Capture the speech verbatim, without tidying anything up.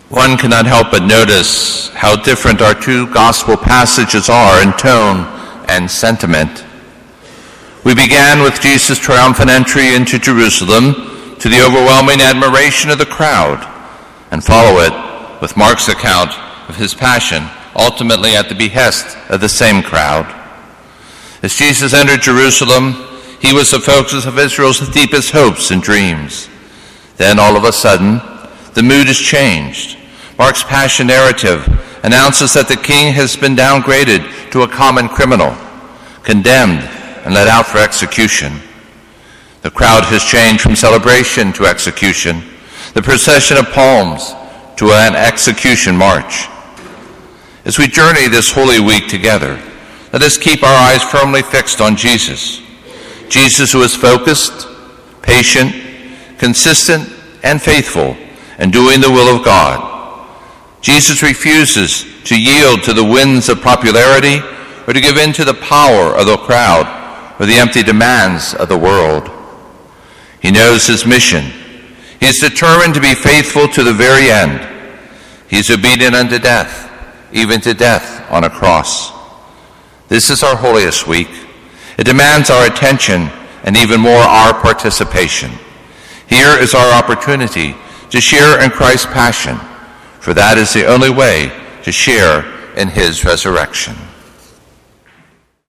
One cannot help but notice how different our two gospel passages are in tone and sentiment. We began with Jesus' triumphant entry into Jerusalem to the overwhelming admiration of the crowd, and follow it with Mark's account of his passion, ultimately at the behest of the same crowd. As Jesus entered Jerusalem, he was the focus of Israel's deepest hopes and dreams. Then, all of a sudden, the mood is changed. Mark's passion narrative announces that the king has been downgraded to a common criminal, condemned and led out for execution. The crowd has changed from celebration to execution, the procession of palms to an execution march. As we journey this Holy Week together, let us keep our eyes firmly fixed on Jesus. Jesus who is focused, patient, consistent, and faithful in doing the will of God. Jesus refuses to yield to the winds of popularity or to give in to the power of the crowd or the empty demands of the world. He knows his mission. He is determined to be faithful to the very end. He is obedient unto death, even to death on a cross. This is our holiest week. It demands our attention and even more our participation. Here is our opportunity to share in Christ's passion, for that is the only way to share in his resurrection.